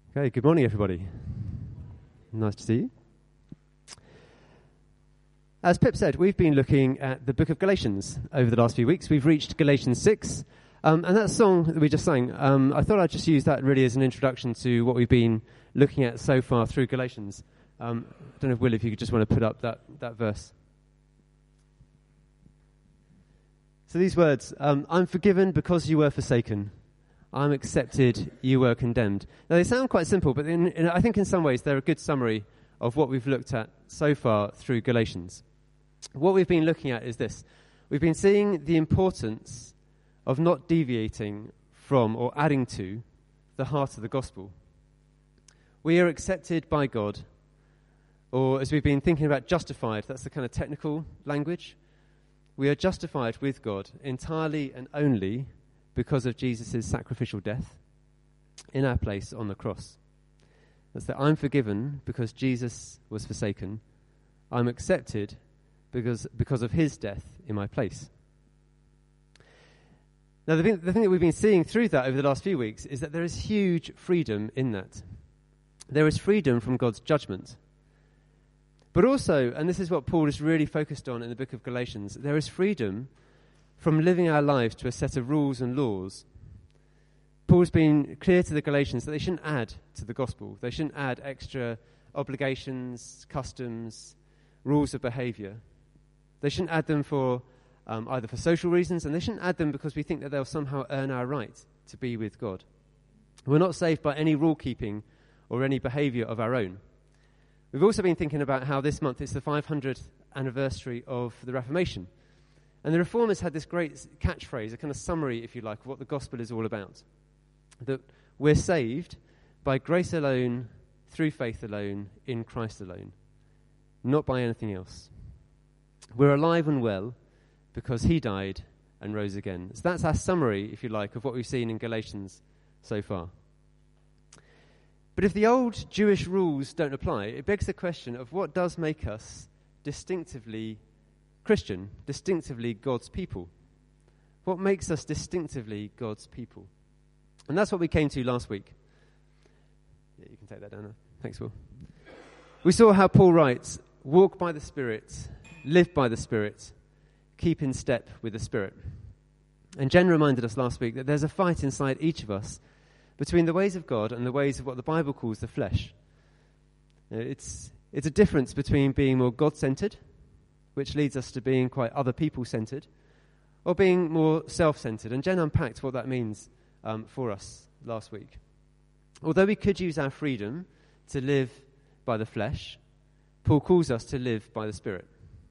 Okay, good morning, everybody. Nice to see you. As Pip said, we've been looking at the book of Galatians over the last few weeks. We've reached Galatians 6, and that song that we just sang, I thought I'd just use that really as an introduction to what we've been looking at so far through Galatians. I don't know, Will, if you could just want to put up that verse. So these words, I'm forgiven because you were forsaken. I'm accepted, you were condemned. Now, they sound quite simple, but I think in some ways they're a good summary of what we've looked at so far through Galatians. What we've been looking at is this. We've been seeing the importance of not deviating from or adding to the heart of the gospel. We are accepted by God, or as we've been thinking about justified, that's the kind of technical language. We are justified with God entirely and only because of Jesus' sacrificial death in our place on the cross. That's that I'm forgiven because Jesus was forsaken. I'm accepted because of his death in my place. Now, the thing that we've been seeing through that over the last few weeks is that there is huge freedom in that. There is freedom from God's judgment. But also, and this is what Paul is really focused on in the book of Galatians, there is freedom from living our lives to a set of rules and laws. Paul's been clear to the Galatians that they shouldn't add to the gospel. They shouldn't add extra obligations, customs, rules of behavior. They shouldn't add them for either for social reasons, and they shouldn't add them because we think that they'll somehow earn our right to be with God. We're not saved by any rule keeping or any behavior of our own. We've also been thinking about how this month is the 500th anniversary of the Reformation. And the Reformers had this great catchphrase, a kind of summary, if you like, of what the gospel is all about. That we're saved by grace alone, through faith alone, in Christ alone, not by anything else. We're alive and well because he died and rose again. So that's our summary, if you like, of what we've seen in Galatians so far. But if the old Jewish rules don't apply, it begs the question of what does make us distinctively Christian, distinctively God's people. What makes us distinctively God's people? And that's what we came to last week. Yeah, you can take that down now. Thanks, Will. We saw how Paul writes, walk by the Spirit, live by the Spirit, keep in step with the Spirit. And Jen reminded us last week that there's a fight inside each of us between the ways of God and the ways of what the Bible calls the flesh. It's a difference between being more God-centered, which leads us to being quite other people-centered, or being more self-centered. And Jen unpacked what that means for us last week. Although we could use our freedom to live by the flesh, Paul calls us to live by the Spirit.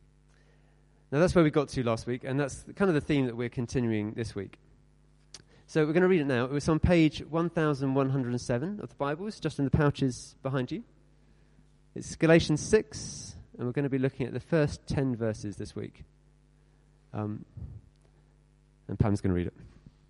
Now that's where we got to last week, and that's kind of the theme that we're continuing this week. So we're going to read it now. It was on page 1107 of the Bibles, just in the pouches behind you. It's Galatians 6, and we're going to be looking at the first 10 verses this week. And Pam's going to read it.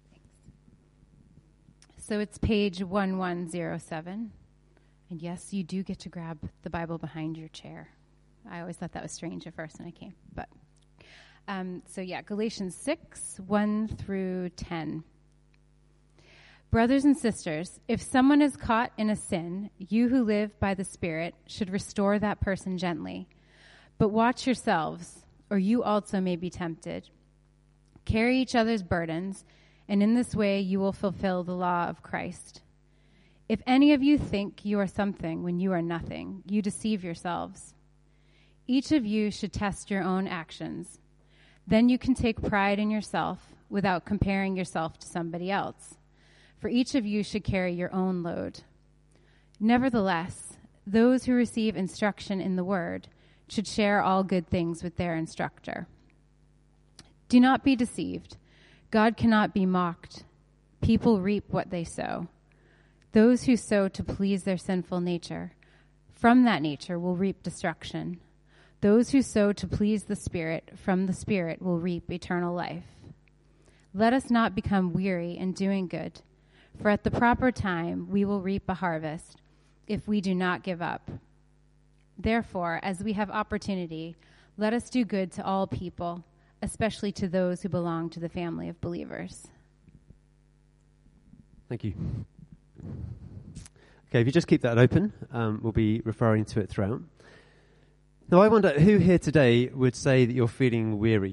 So it's page 1107. And yes, you do get to grab the Bible behind your chair. I always thought that was strange at first when I came. But Galatians 6, 1 through 10. Brothers and sisters, if someone is caught in a sin, you who live by the Spirit should restore that person gently. But watch yourselves, or you also may be tempted. Carry each other's burdens, and in this way you will fulfill the law of Christ. If any of you think you are something when you are nothing, you deceive yourselves. Each of you should test your own actions. Then you can take pride in yourself without comparing yourself to somebody else. For each of you should carry your own load. Nevertheless, those who receive instruction in the word should share all good things with their instructor. Do not be deceived. God cannot be mocked. People reap what they sow. Those who sow to please their sinful nature, from that nature will reap destruction. Those who sow to please the Spirit, from the Spirit will reap eternal life. Let us not become weary in doing good, for at the proper time we will reap a harvest if we do not give up. Therefore, as we have opportunity, let us do good to all people, especially to those who belong to the family of believers. Thank you. Okay, if you just keep that open, we'll be referring to it throughout. Now, I wonder who here today would say that you're feeling weary?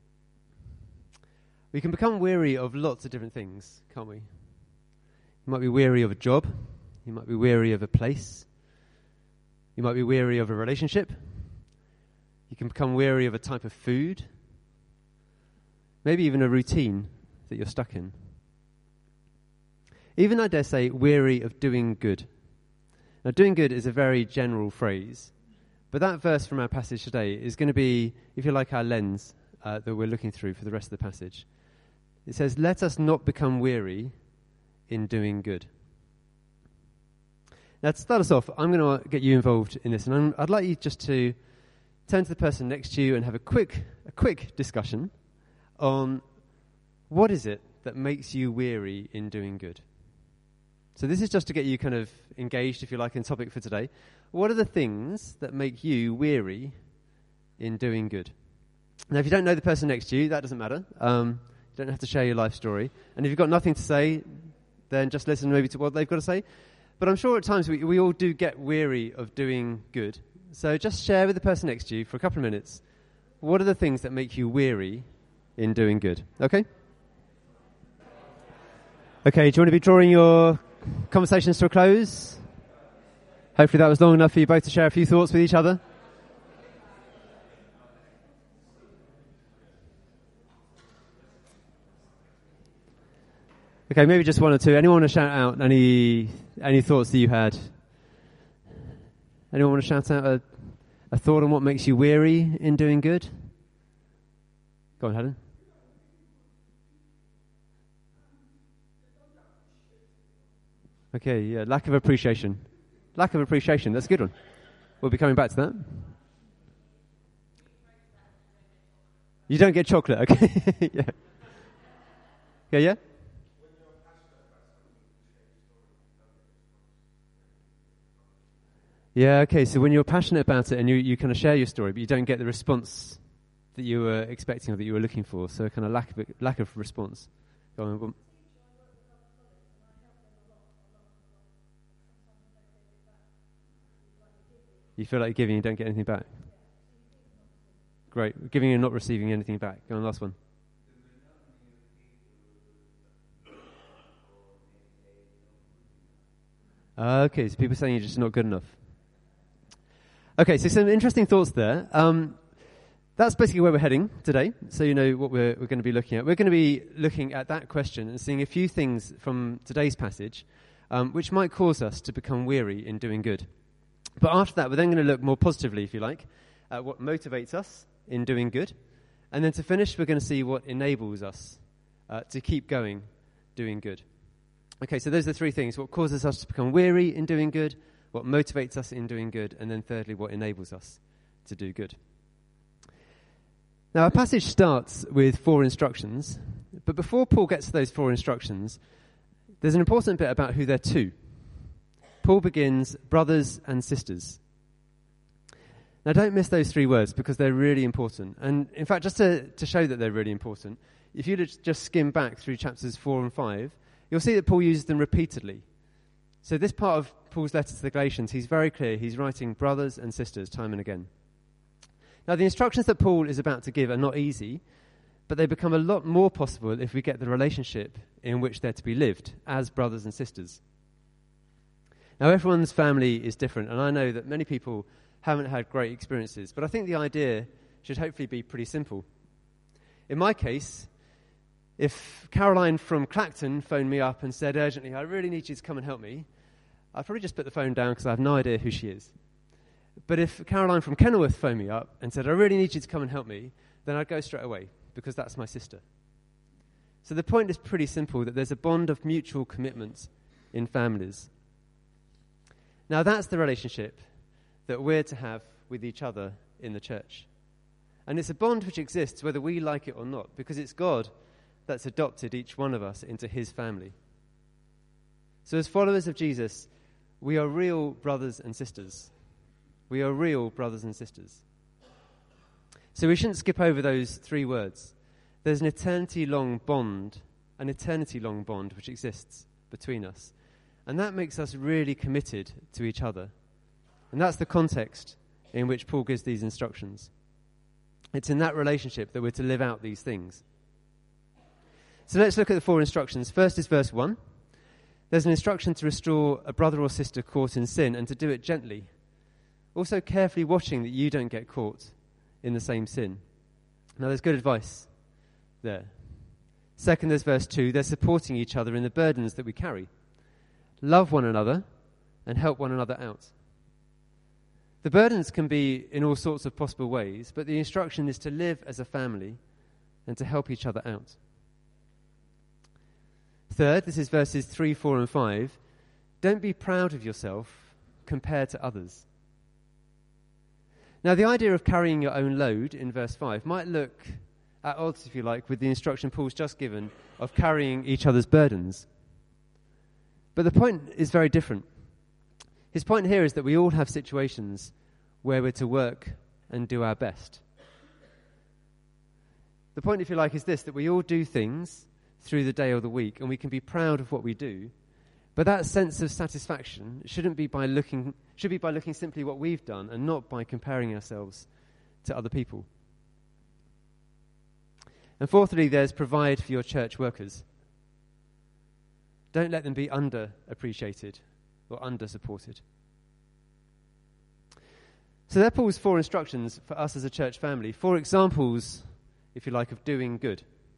We can become weary of lots of different things, can't we? You might be weary of a job. You might be weary of a place. You might be weary of a relationship. You can become weary of a type of food. Maybe even a routine that you're stuck in. Even, I dare say, weary of doing good. Now, doing good is a very general phrase, but that verse from our passage today is going to be, if you like, our lens that we're looking through for the rest of the passage. It says, let us not become weary in doing good. Now, to start us off, I'm going to get you involved in this, and I'd like you just to turn to the person next to you and have a quick discussion on what is it that makes you weary in doing good. So this is just to get you kind of engaged, if you like, in topic for today. What are the things that make you weary in doing good? Now, if you don't know the person next to you, that doesn't matter. You don't have to share your life story. And if you've got nothing to say, then just listen maybe to what they've got to say. But I'm sure at times we all do get weary of doing good. So just share with the person next to you for a couple of minutes. What are the things that make you weary in doing good? Okay? Okay, do you want to be drawing your conversations to a close? Hopefully that was long enough for you both to share a few thoughts with each other. Okay, maybe just one or two. Anyone want to shout out any thoughts that you had? Anyone want to shout out a thought on what makes you weary in doing good? Go on, Helen. Okay, yeah, lack of appreciation. Lack of appreciation, that's a good one. We'll be coming back to that. You don't get chocolate, okay? Yeah. Yeah? Yeah, okay, so when you're passionate about it and you kind of share your story, but you don't get the response that you were expecting or that you were looking for, so a kind of lack of response. Go on. You feel like you're giving and you don't get anything back. Great. Giving and not receiving anything back. Go on, last one. Okay, so people saying you're just not good enough. Okay, so some interesting thoughts there. That's basically where we're heading today, so you know what we're going to be looking at. We're going to be looking at that question and seeing a few things from today's passage which might cause us to become weary in doing good. But after that, we're then going to look more positively, if you like, at what motivates us in doing good. And then to finish, we're going to see what enables us to keep going doing good. Okay, so those are the three things. What causes us to become weary in doing good, what motivates us in doing good, and then thirdly, what enables us to do good. Now, our passage starts with 4 instructions, but before Paul gets to those 4 instructions, there's an important bit about who they're to. Paul begins, brothers and sisters. Now, don't miss those 3 words because they're really important. And in fact, just to show that they're really important, if you just skim back through chapters 4 and 5, you'll see that Paul uses them repeatedly. So this part of Paul's letter to the Galatians, he's very clear. He's writing brothers and sisters time and again. Now, the instructions that Paul is about to give are not easy, but they become a lot more possible if we get the relationship in which they're to be lived as brothers and sisters. Now, everyone's family is different, and I know that many people haven't had great experiences, but I think the idea should hopefully be pretty simple. In my case, if Caroline from Clacton phoned me up and said urgently, I really need you to come and help me, I'd probably just put the phone down because I have no idea who she is. But if Caroline from Kenilworth phoned me up and said, I really need you to come and help me, then I'd go straight away because that's my sister. So the point is pretty simple, that there's a bond of mutual commitment in families. Now, that's the relationship that we're to have with each other in the church. And it's a bond which exists whether we like it or not, because it's God that's adopted each one of us into his family. So as followers of Jesus, we are real brothers and sisters. We are real brothers and sisters. So we shouldn't skip over those 3 words. There's an eternity-long bond which exists between us. And that makes us really committed to each other. And that's the context in which Paul gives these instructions. It's in that relationship that we're to live out these things. So let's look at the 4 instructions. First is verse 1. There's an instruction to restore a brother or sister caught in sin and to do it gently. Also carefully watching that you don't get caught in the same sin. Now there's good advice there. Second, there's verse 2. They're supporting each other in the burdens that we carry. Love one another and help one another out. The burdens can be in all sorts of possible ways, but the instruction is to live as a family and to help each other out. Third, this is verses 3, 4, and 5. Don't be proud of yourself compared to others. Now, the idea of carrying your own load in verse 5 might look at odds, if you like, with the instruction Paul's just given of carrying each other's burdens. But the point is very different. His point here is that we all have situations where we're to work and do our best. The point, if you like, is this, that we all do things through the day or the week, and we can be proud of what we do, but that sense of satisfaction should be by looking simply what we've done and not by comparing ourselves to other people. And fourthly, there's provide for your church workers. Don't let them be underappreciated or under-supported. So they're Paul's 4 instructions for us as a church family, 4 examples, if you like, of doing good.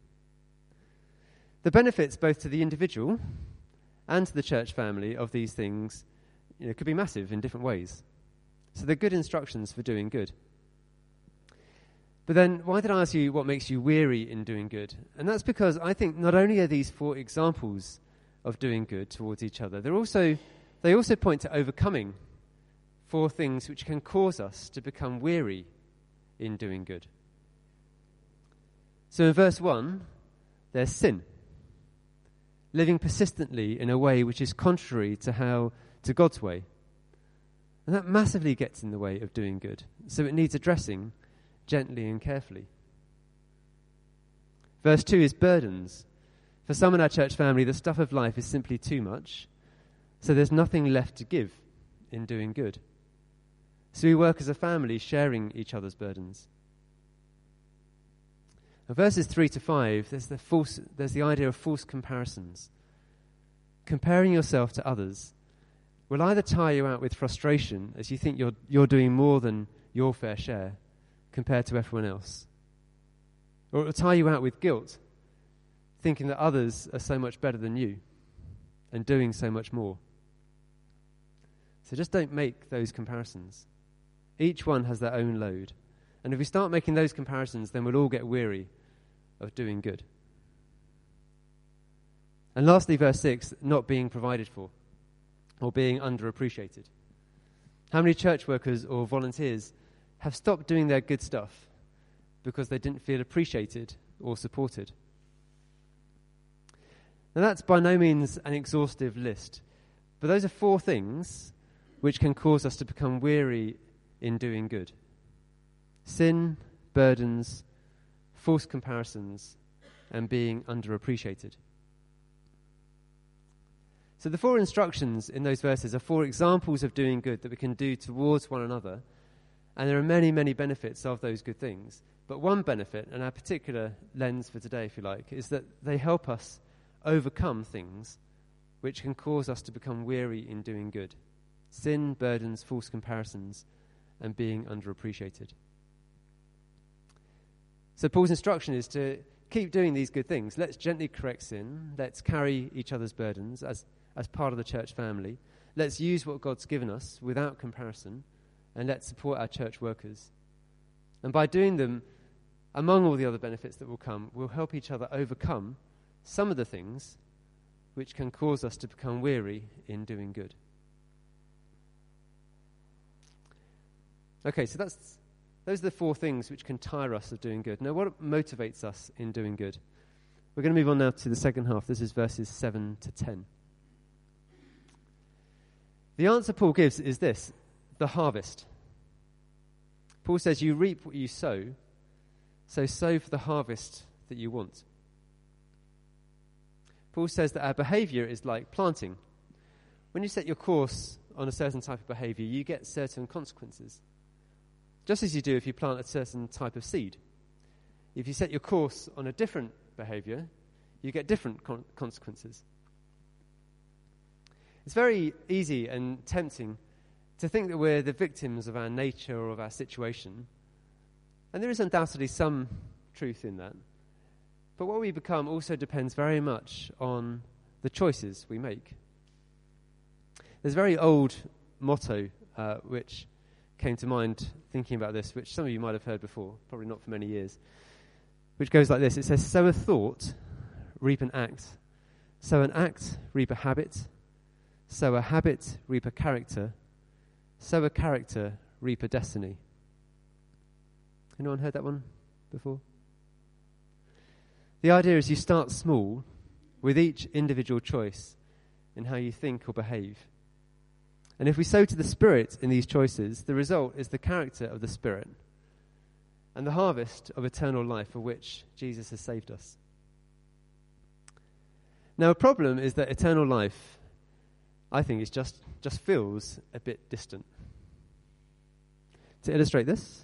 The benefits both to the individual and to the church family of these things could be massive in different ways. So they're good instructions for doing good. But then, why did I ask you what makes you weary in doing good? And that's because I think not only are these 4 examples of doing good towards each other, they also point to overcoming 4 things which can cause us to become weary in doing good. So in verse 1, there's sin. Living persistently in a way which is contrary to God's way. And that massively gets in the way of doing good. So it needs addressing gently and carefully. Verse 2 is burdens. For some in our church family, the stuff of life is simply too much, so there's nothing left to give in doing good. So we work as a family, sharing each other's burdens. And verses 3 to 5, there's the idea of false comparisons. Comparing yourself to others will either tire you out with frustration as you think you're doing more than your fair share compared to everyone else, or it will tire you out with guilt, thinking that others are so much better than you and doing so much more. So just don't make those comparisons. Each one has their own load. And if we start making those comparisons, then we'll all get weary of doing good. And lastly, verse 6, not being provided for or being underappreciated. How many church workers or volunteers have stopped doing their good stuff because they didn't feel appreciated or supported? Now that's by no means an exhaustive list, but those are 4 things which can cause us to become weary in doing good. Sin, burdens, false comparisons, and being underappreciated. So the 4 instructions in those verses are 4 examples of doing good that we can do towards one another, and there are many, many benefits of those good things. But one benefit, and our particular lens for today, if you like, is that they help us overcome things which can cause us to become weary in doing good. Sin, burdens, false comparisons, and being underappreciated. So Paul's instruction is to keep doing these good things. Let's gently correct sin. Let's carry each other's burdens as part of the church family. Let's use what God's given us without comparison, and let's support our church workers. And by doing them, among all the other benefits that will come, we'll help each other overcome some of the things which can cause us to become weary in doing good. Okay, so those are the 4 things which can tire us of doing good. Now, what motivates us in doing good? We're going to move on now to the second half. This is verses 7 to 10. The answer Paul gives is this: the harvest. Paul says, you reap what you sow, so sow for the harvest that you want. Paul says that our behavior is like planting. when you set your course on a certain type of behaviour, you get certain consequences. Just as you do if you plant a certain type of seed. If you set your course on a different behaviour, you get different consequences. It's very easy and tempting to think that we're the victims of our nature or of our situation. And there is undoubtedly some truth in that. But what we become also depends very much on the choices we make. There's a very old motto which came to mind thinking about this, which some of you might have heard before, probably not for many years, which goes like this. It says, sow a thought, reap an act. Sow an act, reap a habit. Sow a habit, reap a character. Sow a character, reap a destiny. Anyone heard that one before? The idea is you start small with each individual choice in how you think or behave. And if we sow to the Spirit in these choices, the result is the character of the Spirit and the harvest of eternal life for which Jesus has saved us. Now, a problem is that eternal life, I think, is just feels a bit distant. To illustrate this,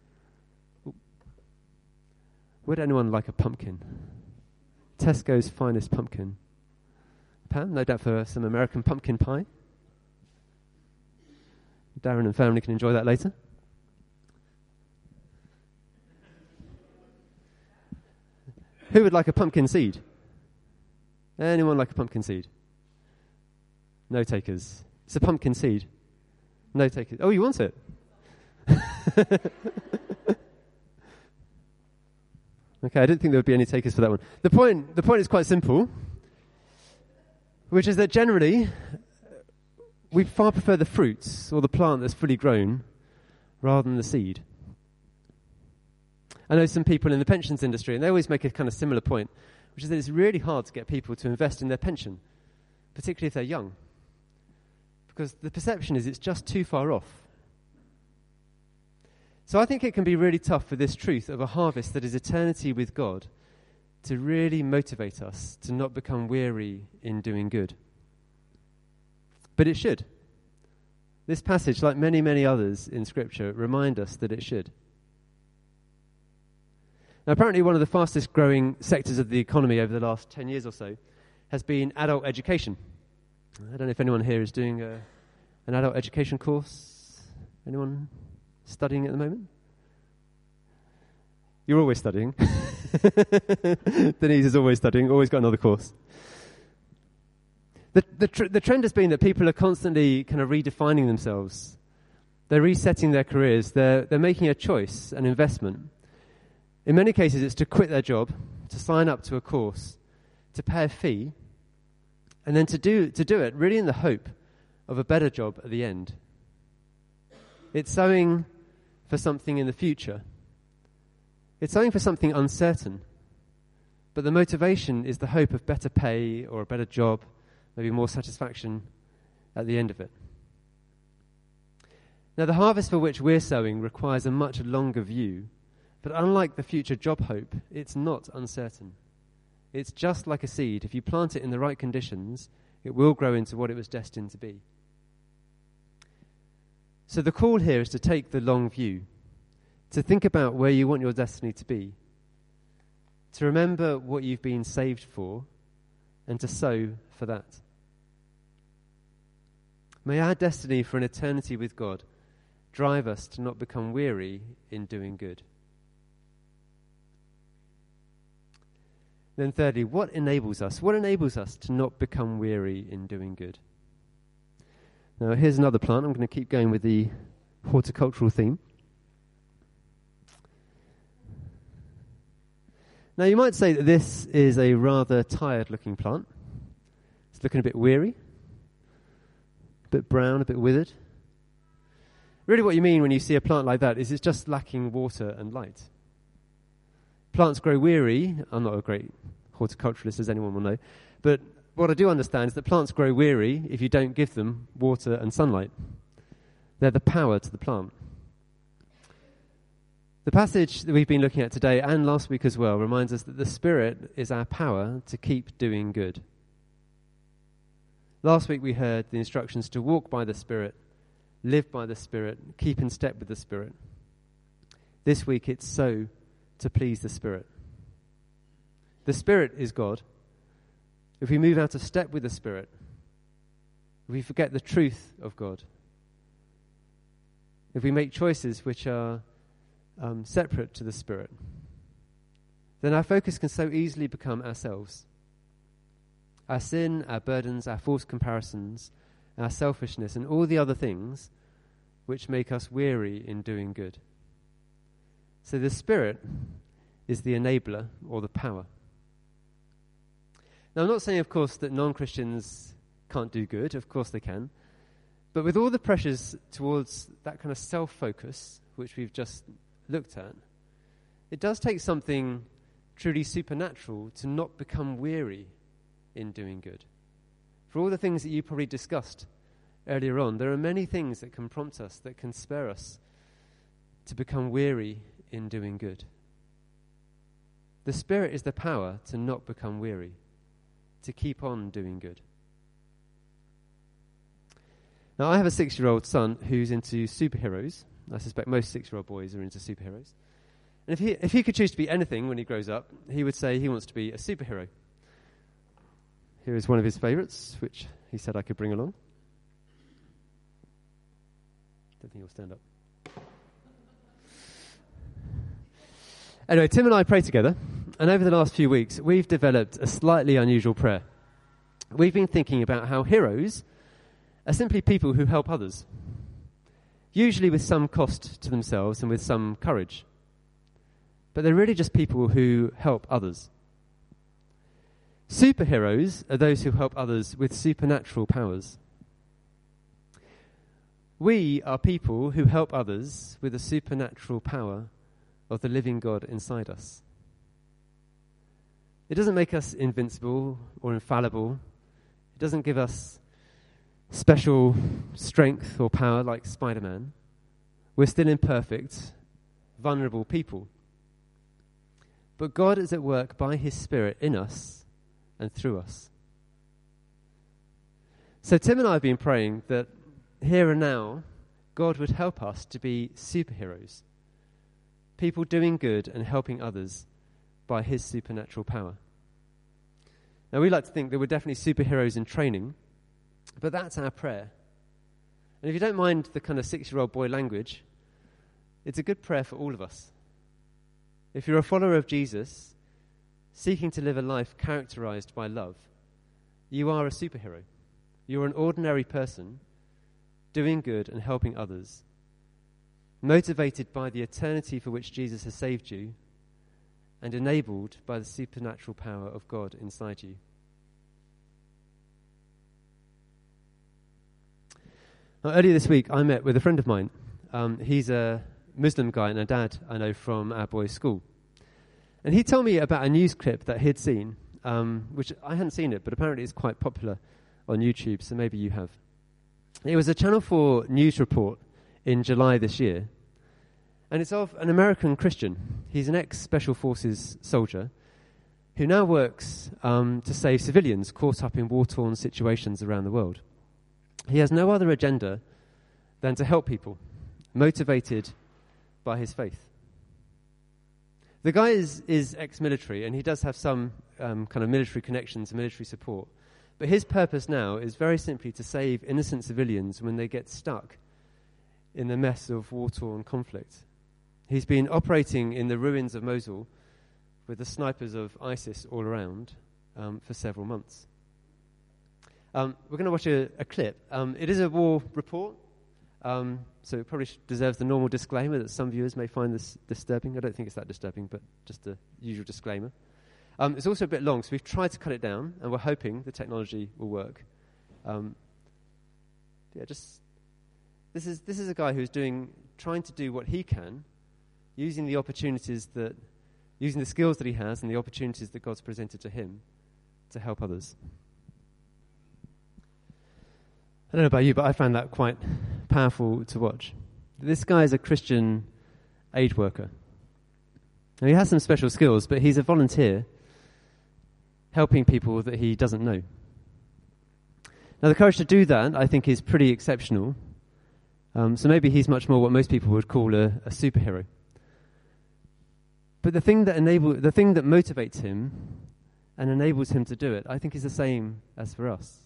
would anyone like a pumpkin? Tesco's finest pumpkin. Pam, no doubt for some American pumpkin pie. Darren and family can enjoy that later. Who would like a pumpkin seed? Anyone like a pumpkin seed? No takers. It's a pumpkin seed. No takers. Oh, you want it? Okay, I didn't think there would be any takers for that one. The point is quite simple, which is that generally we far prefer the fruits or the plant that's fully grown rather than the seed. I know some people in the pensions industry, and they always make a kind of similar point, which is that it's really hard to get people to invest in their pension, particularly if they're young, because the perception is it's just too far off. So I think it can be really tough for this truth of a harvest that is eternity with God to really motivate us to not become weary in doing good. But it should. This passage, like many, many others in Scripture, remind us that it should. Now, apparently one of the fastest growing sectors of the economy over the last 10 years or so has been adult education. I don't know if anyone here is doing an adult education course. Anyone studying at the moment? You're always studying. Denise is always studying, always got another course. The trend has been that people are constantly kind of redefining themselves. They're resetting their careers. They're making a choice, an investment. In many cases, it's to quit their job, to sign up to a course, to pay a fee, and then to do it really in the hope of a better job at the end. It's sowing for something in the future. It's sowing for something uncertain. But the motivation is the hope of better pay or a better job, maybe more satisfaction at the end of it. Now, the harvest for which we're sowing requires a much longer view, but unlike the future job hope, it's not uncertain. It's just like a seed. If you plant it in the right conditions, it will grow into what it was destined to be. So the call here is to take the long view, to think about where you want your destiny to be, to remember what you've been saved for, and to sow for that. May our destiny for an eternity with God drive us to not become weary in doing good. Then thirdly, what enables us? What enables us to not become weary in doing good? Now, here's another plant. I'm going to keep going with the horticultural theme. Now, you might say that this is a rather tired-looking plant. It's looking a bit weary, a bit brown, a bit withered. Really what you mean when you see a plant like that is it's just lacking water and light. Plants grow weary. I'm not a great horticulturalist, as anyone will know, but what I do understand is that plants grow weary if you don't give them water and sunlight. They're the power to the plant. The passage that we've been looking at today and last week as well reminds us that the Spirit is our power to keep doing good. Last week we heard the instructions to walk by the Spirit, live by the Spirit, keep in step with the Spirit. This week it's sow to please the Spirit. The Spirit is God. If we move out of step with the Spirit, if we forget the truth of God, if we make choices which are separate to the Spirit, then our focus can so easily become ourselves. Our sin, our burdens, our false comparisons, our selfishness, and all the other things which make us weary in doing good. So the Spirit is the enabler or the power. Now, I'm not saying, of course, that non-Christians can't do good. Of course they can. But with all the pressures towards that kind of self-focus, which we've just looked at, it does take something truly supernatural to not become weary in doing good. For all the things that you probably discussed earlier on, there are many things that can prompt us, that can spur us to become weary in doing good. The Spirit is the power to not become weary, to keep on doing good. Now, I have a 6-year-old son who's into superheroes. I suspect most 6-year-old boys are into superheroes. And if he could choose to be anything when he grows up, he would say he wants to be a superhero. Here is one of his favourites, which he said I could bring along. Don't think he'll stand up. Anyway, Tim and I pray together, and over the last few weeks, we've developed a slightly unusual prayer. We've been thinking about how heroes are simply people who help others, usually with some cost to themselves and with some courage. But they're really just people who help others. Superheroes are those who help others with supernatural powers. We are people who help others with the supernatural power of the living God inside us. It doesn't make us invincible or infallible. It doesn't give us special strength or power like Spider-Man. We're still imperfect, vulnerable people. But God is at work by his Spirit in us and through us. So Tim and I have been praying that here and now, God would help us to be superheroes, people doing good and helping others by his supernatural power. Now, we like to think that we're definitely superheroes in training, but that's our prayer. And if you don't mind the kind of 6-year-old boy language, it's a good prayer for all of us. If you're a follower of Jesus, seeking to live a life characterized by love, you are a superhero. You're an ordinary person doing good and helping others, motivated by the eternity for which Jesus has saved you and enabled by the supernatural power of God inside you. Now, earlier this week, I met with a friend of mine. He's a Muslim guy and a dad I know from our boys' school. And he told me about a news clip that he'd seen, which I hadn't seen it, but apparently it's quite popular on YouTube, so maybe you have. It was a Channel 4 news report in July this year, and it's of an American Christian. He's an ex-Special Forces soldier who now works to save civilians caught up in war-torn situations around the world. He has no other agenda than to help people, motivated by his faith. The guy is ex-military, and he does have some kind of military connections and military support. But his purpose now is very simply to save innocent civilians when they get stuck in the mess of war-torn conflict. He's been operating in the ruins of Mosul with the snipers of ISIS all around for several months. We're going to watch a clip. It is a war report, so it probably deserves the normal disclaimer that some viewers may find this disturbing. I don't think it's that disturbing, but just the usual disclaimer. It's also a bit long, so we've tried to cut it down, and we're hoping the technology will work. This is a guy who's trying to do what he can, using the skills that he has and the opportunities that God's presented to him to help others. I don't know about you, but I found that quite powerful to watch. This guy is a Christian aid worker. Now, he has some special skills, but he's a volunteer helping people that he doesn't know. Now, the courage to do that, I think, is pretty exceptional. So maybe he's much more what most people would call a superhero. But the thing that motivates him and enables him to do it, I think, is the same as for us.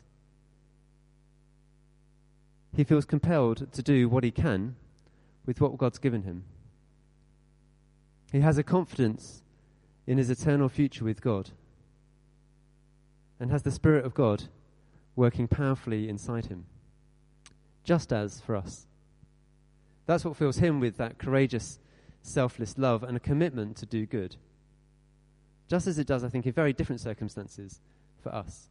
He feels compelled to do what he can with what God's given him. He has a confidence in his eternal future with God and has the Spirit of God working powerfully inside him, just as for us. That's what fills him with that courageous, selfless love and a commitment to do good, just as it does, I think, in very different circumstances for us.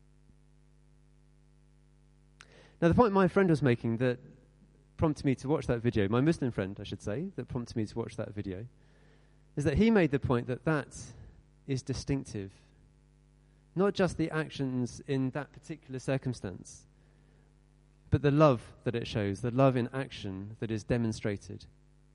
Now, the point my friend was making that prompted me to watch that video, my Muslim friend, I should say, that prompted me to watch that video, is that he made the point that that is distinctive. Not just the actions in that particular circumstance, but the love that it shows, the love in action that is demonstrated.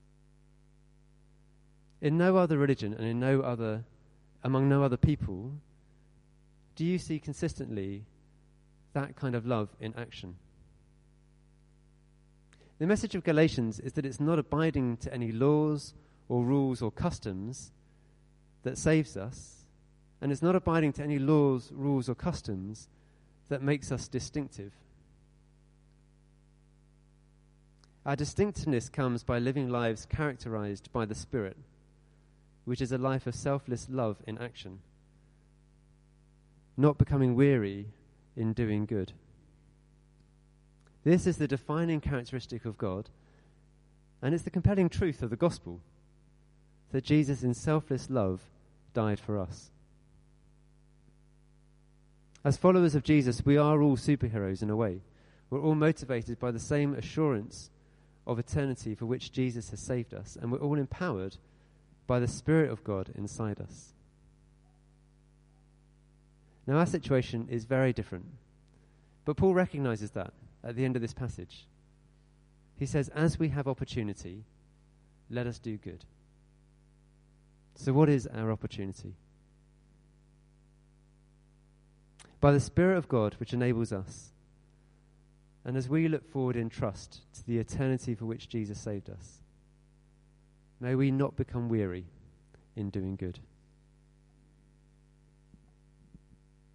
In no other religion and among no other people do you see consistently that kind of love in action. The message of Galatians is that it's not abiding to any laws or rules or customs that saves us, and it's not abiding to any laws, rules, or customs that makes us distinctive. Our distinctiveness comes by living lives characterized by the Spirit, which is a life of selfless love in action, not becoming weary in doing good. This is the defining characteristic of God, and it's the compelling truth of the gospel, that Jesus in selfless love died for us. As followers of Jesus, we are all superheroes in a way. We're all motivated by the same assurance of eternity for which Jesus has saved us, and we're all empowered by the Spirit of God inside us. Now, our situation is very different, but Paul recognizes that at the end of this passage. He says, as we have opportunity, let us do good. So what is our opportunity? By the Spirit of God, which enables us, and as we look forward in trust to the eternity for which Jesus saved us, may we not become weary in doing good.